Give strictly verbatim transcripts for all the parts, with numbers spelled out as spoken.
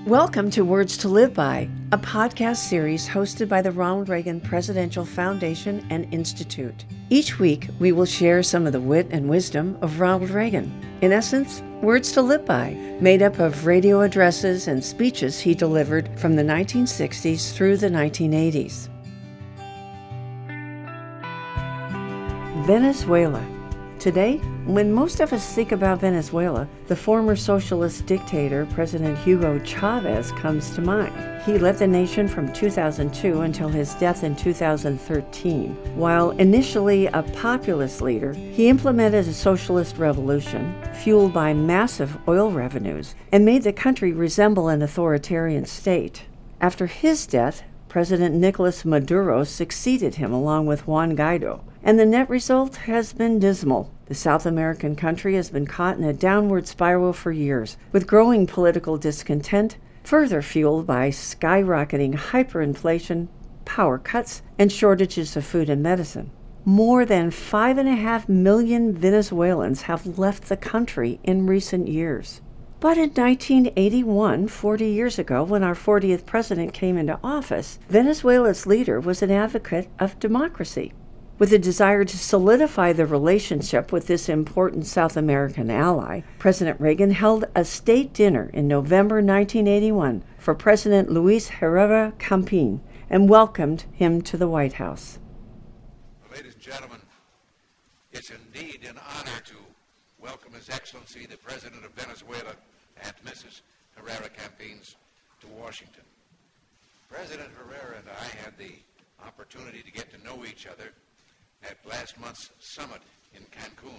Welcome to Words to Live By, a podcast series hosted by the Ronald Reagan Presidential Foundation and Institute. Each week, we will share some of the wit and wisdom of Ronald Reagan. In essence, Words to Live By, made up of radio addresses and speeches he delivered from the nineteen sixties through the nineteen eighties. Venezuela. Today, when most of us think about Venezuela, the former socialist dictator, President Hugo Chavez, comes to mind. He led the nation from two thousand two until his death in two thousand thirteen. While initially a populist leader, he implemented a socialist revolution fueled by massive oil revenues and made the country resemble an authoritarian state. After his death, President Nicolas Maduro succeeded him along with Juan Guaido, and the net result has been dismal. The South American country has been caught in a downward spiral for years, with growing political discontent, further fueled by skyrocketing hyperinflation, power cuts, and shortages of food and medicine. More than five and a half million Venezuelans have left the country in recent years. But in nineteen eighty-one, forty years ago, when our fortieth president came into office, Venezuela's leader was an advocate of democracy. With a desire to solidify the relationship with this important South American ally, President Reagan held a state dinner in November nineteen eighty-one for President Luis Herrera Campin and welcomed him to the White House. Ladies and gentlemen, it's indeed an honor to welcome His Excellency, the President of Venezuela, and Missus Herrera Campin to Washington. President Herrera and I had the opportunity to get to know each other at last month's summit in Cancun.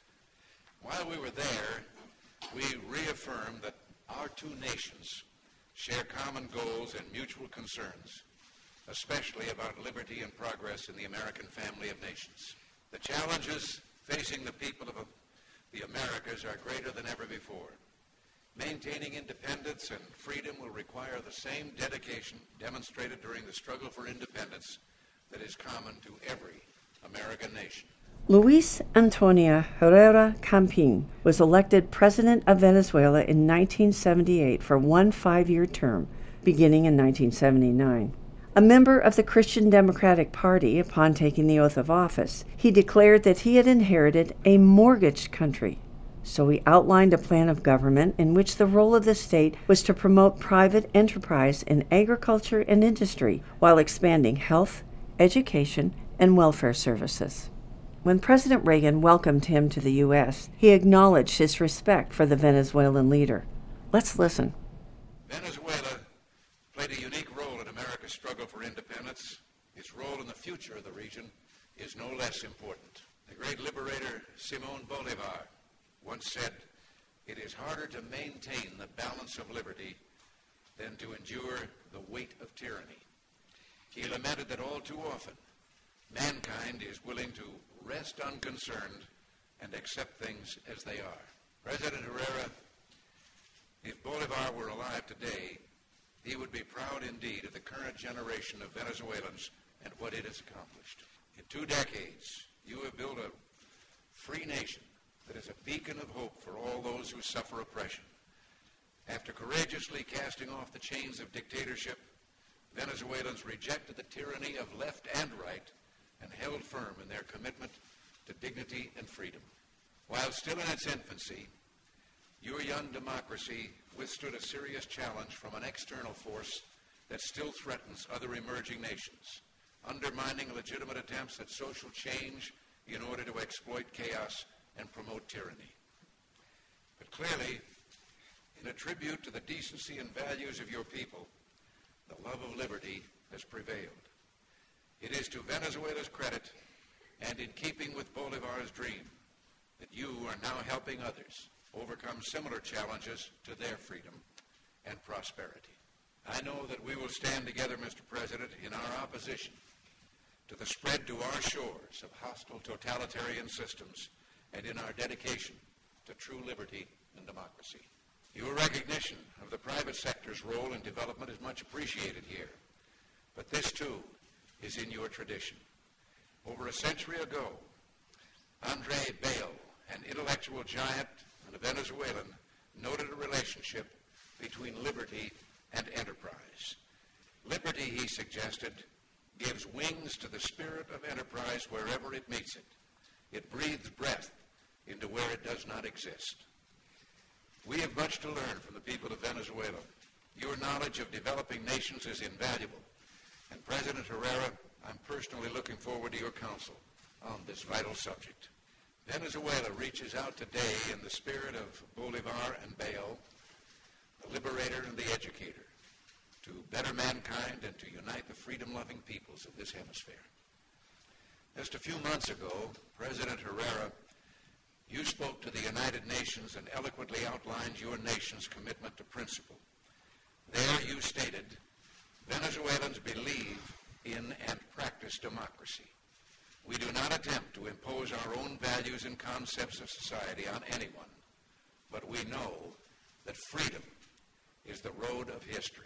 While we were there, we reaffirmed that our two nations share common goals and mutual concerns, especially about liberty and progress in the American family of nations. The challenges facing the people of the Americas are greater than ever before. Maintaining independence and freedom will require the same dedication demonstrated during the struggle for independence that is common to every American nation. Luis Antonio Herrera Campin was elected president of Venezuela in nineteen seventy-eight for one five-year term, beginning in nineteen seventy-nine. A member of the Christian Democratic Party, upon taking the oath of office, he declared that he had inherited a mortgaged country. So he outlined a plan of government in which the role of the state was to promote private enterprise in agriculture and industry while expanding health, education, and welfare services. When President Reagan welcomed him to the U S, he acknowledged his respect for the Venezuelan leader. Let's listen. Venezuela played a unique role in America's struggle for independence. Its role in the future of the region is no less important. The great liberator Simón Bolívar once said, "It is harder to maintain the balance of liberty than to endure the weight of tyranny." He lamented that all too often mankind is willing to rest unconcerned and accept things as they are. President Herrera, if Bolivar were alive today, he would be proud indeed of the current generation of Venezuelans and what it has accomplished. In two decades, you have built a free nation that is a beacon of hope for all those who suffer oppression. After courageously casting off the chains of dictatorship, Venezuelans rejected the tyranny of left and right and held firm in their commitment to dignity and freedom. While still in its infancy, your young democracy withstood a serious challenge from an external force that still threatens other emerging nations, undermining legitimate attempts at social change in order to exploit chaos and promote tyranny. But clearly, in a tribute to the decency and values of your people, the love of liberty has prevailed. It is to Venezuela's credit, and in keeping with Bolivar's dream, that you are now helping others overcome similar challenges to their freedom and prosperity. I know that we will stand together, Mister President, in our opposition to the spread to our shores of hostile totalitarian systems and in our dedication to true liberty and democracy. Your recognition of the private sector's role in development is much appreciated here, but this too is in your tradition. Over a century ago, Andre Bello, an intellectual giant and a Venezuelan, noted a relationship between liberty and enterprise. Liberty, he suggested, gives wings to the spirit of enterprise wherever it meets it. It breathes breath into where it does not exist. We have much to learn from the people of Venezuela. Your knowledge of developing nations is invaluable. And President Herrera, I'm personally looking forward to your counsel on this vital subject. Venezuela reaches out today in the spirit of Bolivar and Bayol, the liberator and the educator, to better mankind and to unite the freedom-loving peoples of this hemisphere. Just a few months ago, President Herrera, you spoke to the United Nations and eloquently outlined your nation's commitment to principle. There you stated, Venezuelans believe in and practice democracy. We do not attempt to impose our own values and concepts of society on anyone, but we know that freedom is the road of history.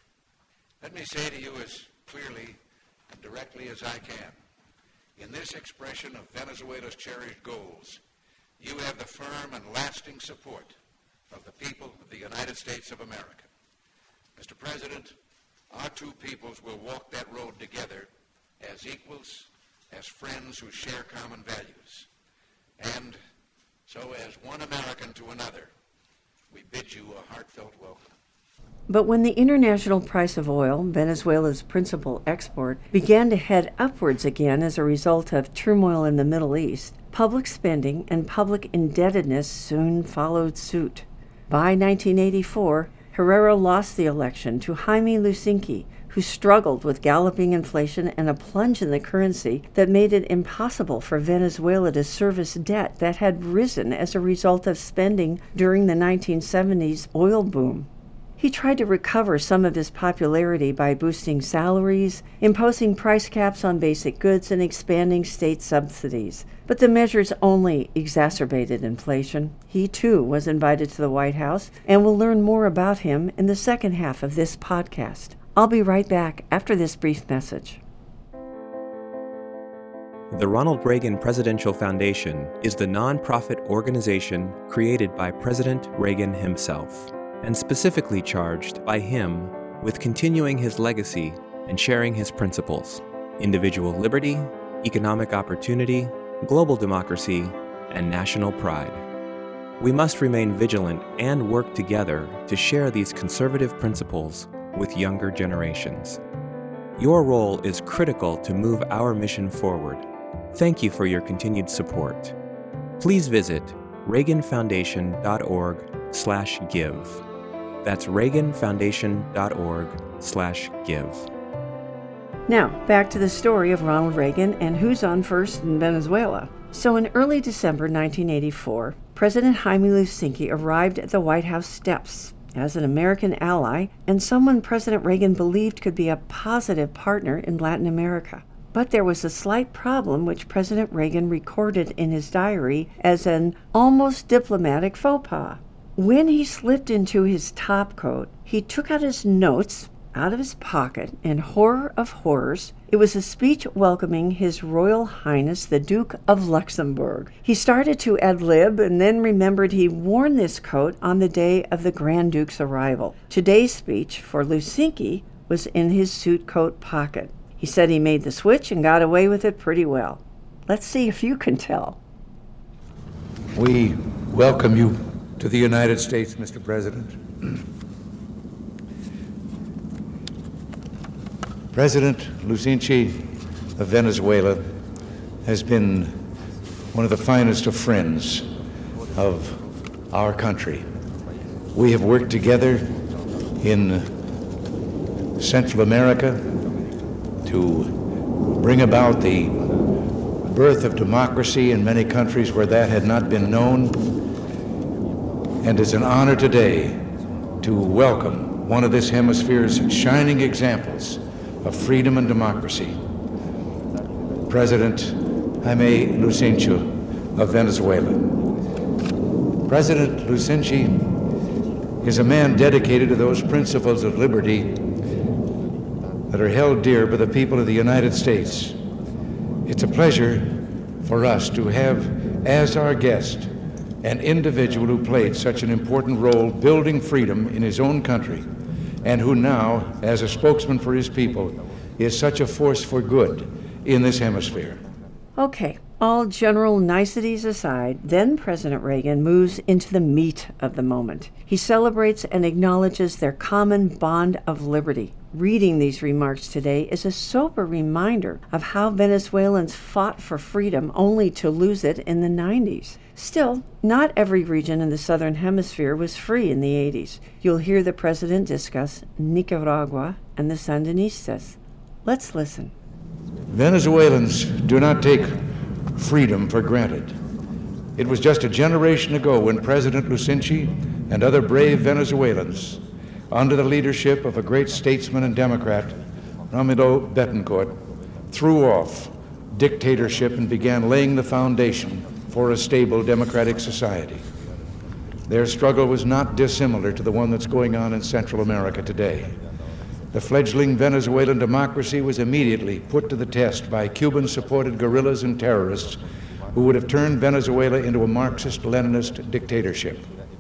Let me say to you as clearly and directly as I can, in this expression of Venezuela's cherished goals, you have the firm and lasting support of the people of the United States of America. Mister President, our two peoples will walk that road together as equals, as friends who share common values. And so as one American to another, we bid you a heartfelt welcome. But when the international price of oil, Venezuela's principal export, began to head upwards again as a result of turmoil in the Middle East, public spending and public indebtedness soon followed suit. By nineteen eighty-four, Herrera lost the election to Jaime Lusinchi, who struggled with galloping inflation and a plunge in the currency that made it impossible for Venezuela to service debt that had risen as a result of spending during the nineteen seventies oil boom. He tried to recover some of his popularity by boosting salaries, imposing price caps on basic goods, and expanding state subsidies. But the measures only exacerbated inflation. He, too, was invited to the White House, and we'll learn more about him in the second half of this podcast. I'll be right back after this brief message. The Ronald Reagan Presidential Foundation is the nonprofit organization created by President Reagan himself, and specifically charged by him with continuing his legacy and sharing his principles: individual liberty, economic opportunity, global democracy, and national pride. We must remain vigilant and work together to share these conservative principles with younger generations. Your role is critical to move our mission forward. Thank you for your continued support. Please visit reagan foundation dot org slash give. That's reagan foundation dot org slash give. Now, back to the story of Ronald Reagan and who's on first in Venezuela. So in early December nineteen eighty-four, President Jaime Lusinchi arrived at the White House steps as an American ally and someone President Reagan believed could be a positive partner in Latin America. But there was a slight problem which President Reagan recorded in his diary as an almost diplomatic faux pas. When he slipped into his topcoat, he took out his notes out of his pocket, and horror of horrors, it was a speech welcoming His Royal Highness the Duke of Luxembourg. He started to ad-lib and then remembered he'd worn this coat on the day of the Grand Duke's arrival. Today's speech for Lusinchi was in his suit coat pocket. He said he made the switch and got away with it pretty well. Let's see if you can tell. We welcome you to the United States, Mister President. President Lusinchi of Venezuela has been one of the finest of friends of our country. We have worked together in Central America to bring about the birth of democracy in many countries where that had not been known. And it's an honor today to welcome one of this hemisphere's shining examples of freedom and democracy, President Jaime Lusinchi of Venezuela. President Lusinchi is a man dedicated to those principles of liberty that are held dear by the people of the United States. It's a pleasure for us to have as our guest an individual who played such an important role building freedom in his own country and who now, as a spokesman for his people, is such a force for good in this hemisphere. Okay, all general niceties aside, then President Reagan moves into the meat of the moment. He celebrates and acknowledges their common bond of liberty. Reading these remarks today is a sober reminder of how Venezuelans fought for freedom only to lose it in the nineties. Still, not every region in the Southern Hemisphere was free in the eighties. You'll hear the president discuss Nicaragua and the Sandinistas. Let's listen. Venezuelans do not take freedom for granted. It was just a generation ago when President Lucinchi and other brave Venezuelans, under the leadership of a great statesman and Democrat, Ramiro Betancourt, threw off dictatorship and began laying the foundation for a stable democratic society. Their struggle was not dissimilar to the one that's going on in Central America today. The fledgling Venezuelan democracy was immediately put to the test by Cuban-supported guerrillas and terrorists who would have turned Venezuela into a Marxist-Leninist dictatorship.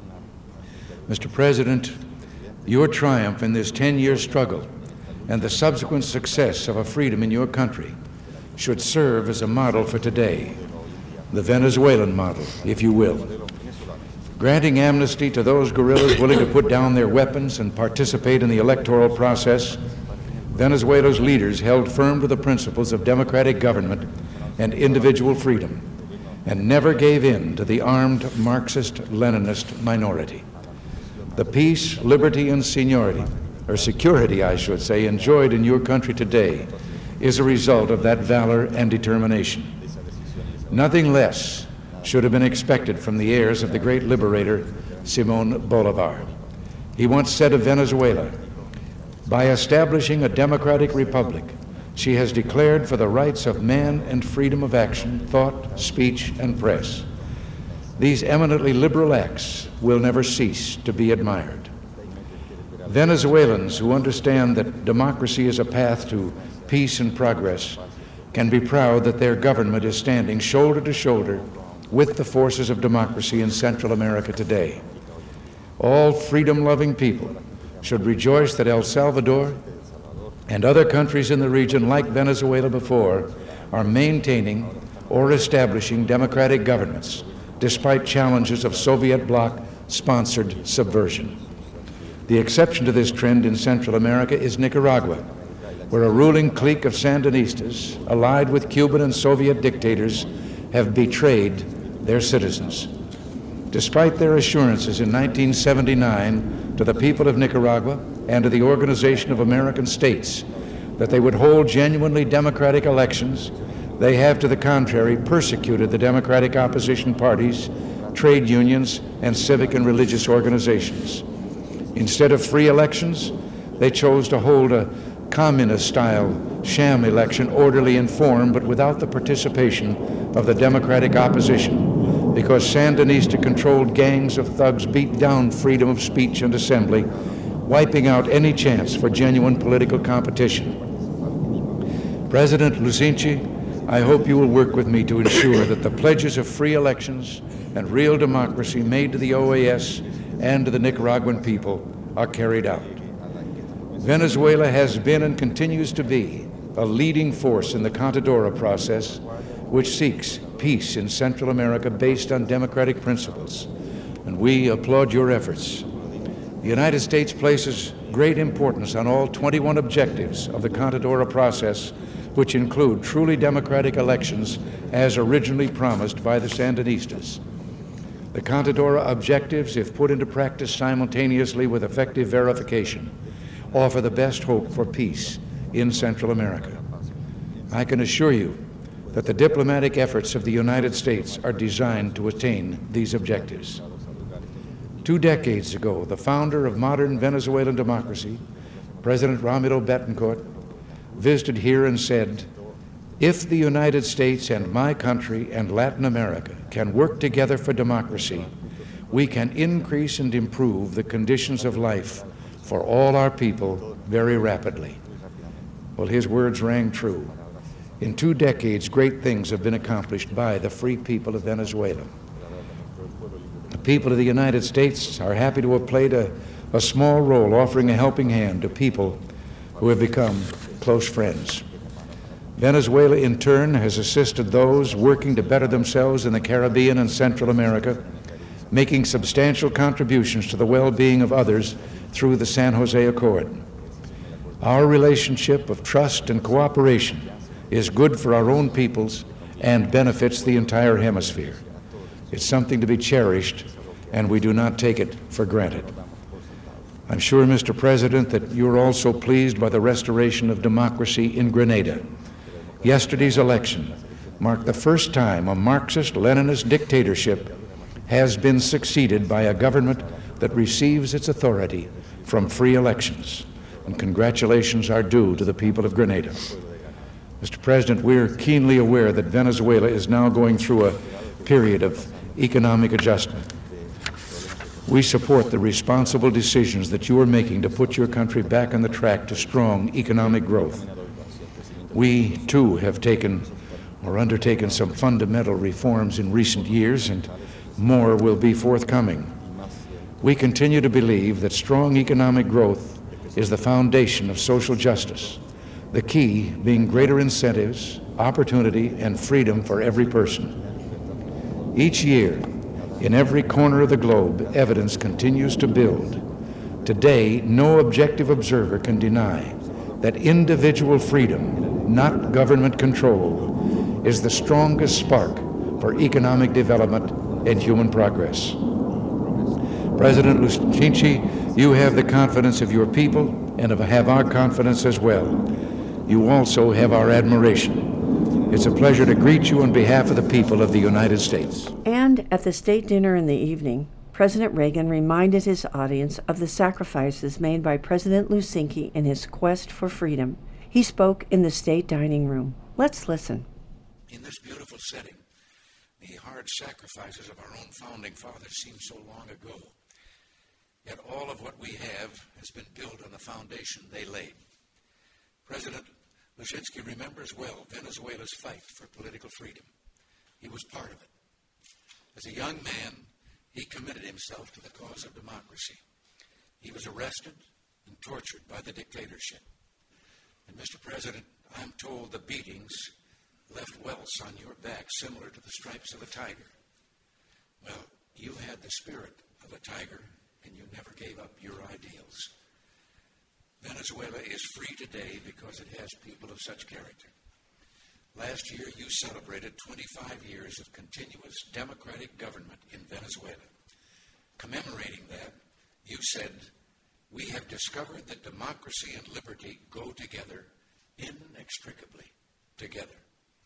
Mister President, your triumph in this ten-year struggle and the subsequent success of a freedom in your country should serve as a model for today, the Venezuelan model, if you will. Granting amnesty to those guerrillas willing to put down their weapons and participate in the electoral process, Venezuela's leaders held firm to the principles of democratic government and individual freedom, and never gave in to the armed Marxist-Leninist minority. The peace, liberty, and seniority, or security, I should say, enjoyed in your country today is a result of that valor and determination. Nothing less should have been expected from the heirs of the great liberator, Simón Bolívar. He once said of Venezuela, "By establishing a democratic republic, she has declared for the rights of man and freedom of action, thought, speech, and press. These eminently liberal acts will never cease to be admired." Venezuelans who understand that democracy is a path to peace and progress can be proud that their government is standing shoulder to shoulder with the forces of democracy in Central America today. All freedom-loving people should rejoice that El Salvador and other countries in the region, like Venezuela before, are maintaining or establishing democratic governments despite challenges of Soviet bloc-sponsored subversion. The exception to this trend in Central America is Nicaragua, where a ruling clique of Sandinistas, allied with Cuban and Soviet dictators, have betrayed their citizens. Despite their assurances in nineteen seventy-nine to the people of Nicaragua and to the Organization of American States that they would hold genuinely democratic elections, they have, to the contrary, persecuted the democratic opposition parties, trade unions, and civic and religious organizations. Instead of free elections, they chose to hold a communist-style sham election, orderly in form, but without the participation of the democratic opposition, because Sandinista-controlled gangs of thugs beat down freedom of speech and assembly, wiping out any chance for genuine political competition. President Lucinchi, I hope you will work with me to ensure that the pledges of free elections and real democracy made to the O A S and to the Nicaraguan people are carried out. Venezuela has been and continues to be a leading force in the Contadora process, which seeks peace in Central America based on democratic principles, and we applaud your efforts. The United States places great importance on all twenty-one objectives of the Contadora process, which include truly democratic elections as originally promised by the Sandinistas. The Contadora objectives, if put into practice simultaneously with effective verification, offer the best hope for peace in Central America. I can assure you that the diplomatic efforts of the United States are designed to attain these objectives. Two decades ago, the founder of modern Venezuelan democracy, President Ramiro Betancourt, visited here and said, "If the United States and my country and Latin America can work together for democracy, we can increase and improve the conditions of life for all our people very rapidly." Well, his words rang true. In two decades, great things have been accomplished by the free people of Venezuela. The people of the United States are happy to have played a a small role offering a helping hand to people who have become close friends. Venezuela, in turn, has assisted those working to better themselves in the Caribbean and Central America, making substantial contributions to the well-being of others through the San Jose Accord. Our relationship of trust and cooperation is good for our own peoples and benefits the entire hemisphere. It's something to be cherished, and we do not take it for granted. I'm sure, Mister President, that you're also pleased by the restoration of democracy in Grenada. Yesterday's election marked the first time a Marxist-Leninist dictatorship has been succeeded by a government that receives its authority from free elections, and congratulations are due to the people of Grenada. Mister President, we're keenly aware that Venezuela is now going through a period of economic adjustment. We support the responsible decisions that you are making to put your country back on the track to strong economic growth. We, too, have taken or undertaken some fundamental reforms in recent years, and more will be forthcoming. We continue to believe that strong economic growth is the foundation of social justice, the key being greater incentives, opportunity, and freedom for every person. Each year, in every corner of the globe, evidence continues to build. Today, no objective observer can deny that individual freedom, not government control, is the strongest spark for economic development and human progress. President Lusinchi, you have the confidence of your people and have our confidence as well. You also have our admiration. It's a pleasure to greet you on behalf of the people of the United States. And at the state dinner in the evening, President Reagan reminded his audience of the sacrifices made by President Lusinchi in his quest for freedom. He spoke in the state dining room. Let's listen. In this beautiful setting, the hard sacrifices of our own founding fathers seem so long ago. Yet all of what we have has been built on the foundation they laid. President Lusinchi remembers well Venezuela's fight for political freedom. He was part of it. As a young man, he committed himself to the cause of democracy. He was arrested and tortured by the dictatorship. And Mister President, I'm told the beatings left welts on your back similar to the stripes of a tiger. Well, you had the spirit of a tiger, and you never gave up your ideals. Venezuela is free today because it has people of such character. Last year, you celebrated twenty-five years of continuous democratic government in Venezuela. Commemorating that, you said, "We have discovered that democracy and liberty go together, inextricably together."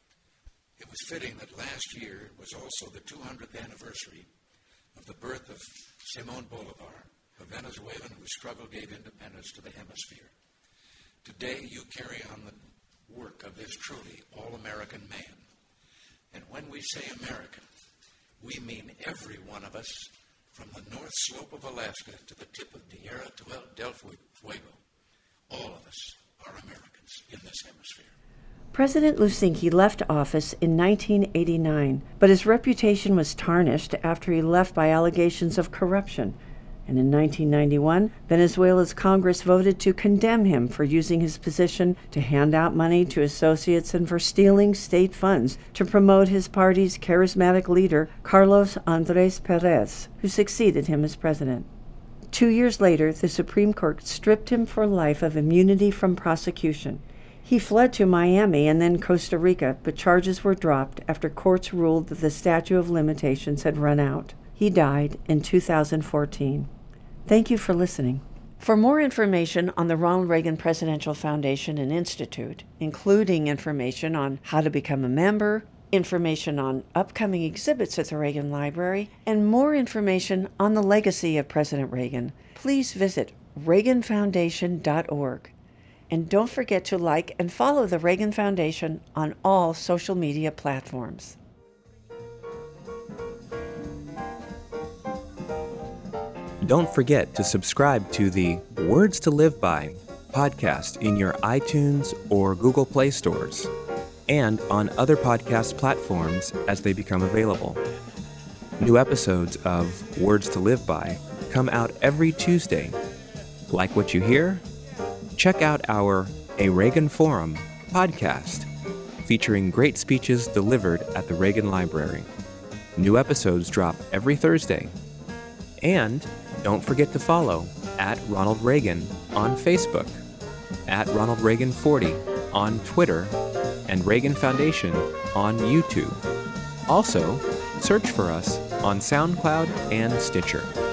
It was fitting that last year was also the two hundredth anniversary of the birth of Simón Bolívar, a Venezuelan whose struggle gave independence to the hemisphere. Today, you carry on the work of this truly all-American man. And when we say American, we mean every one of us, from the North Slope of Alaska to the tip of Tierra del Fuego. All of us are Americans in this hemisphere. President Lusinchi left office in nineteen eighty-nine, but his reputation was tarnished after he left by allegations of corruption. And in nineteen ninety-one, Venezuela's Congress voted to condemn him for using his position to hand out money to associates and for stealing state funds to promote his party's charismatic leader, Carlos Andrés Pérez, who succeeded him as president. Two years later, the Supreme Court stripped him for life of immunity from prosecution. He fled to Miami and then Costa Rica, but charges were dropped after courts ruled that the statute of limitations had run out. He died in two thousand fourteen. Thank you for listening. For more information on the Ronald Reagan Presidential Foundation and Institute, including information on how to become a member, information on upcoming exhibits at the Reagan Library, and more information on the legacy of President Reagan, please visit reagan foundation dot org. And don't forget to like and follow the Reagan Foundation on all social media platforms. Don't forget to subscribe to the Words to Live By podcast in your iTunes or Google Play stores and on other podcast platforms as they become available. New episodes of Words to Live By come out every Tuesday. Like what you hear? Check out our A Reagan Forum podcast, featuring great speeches delivered at the Reagan Library. New episodes drop every Thursday. And don't forget to follow at Ronald Reagan on Facebook, at Ronald Reagan forty on Twitter, and Reagan Foundation on YouTube. Also, search for us on SoundCloud and Stitcher.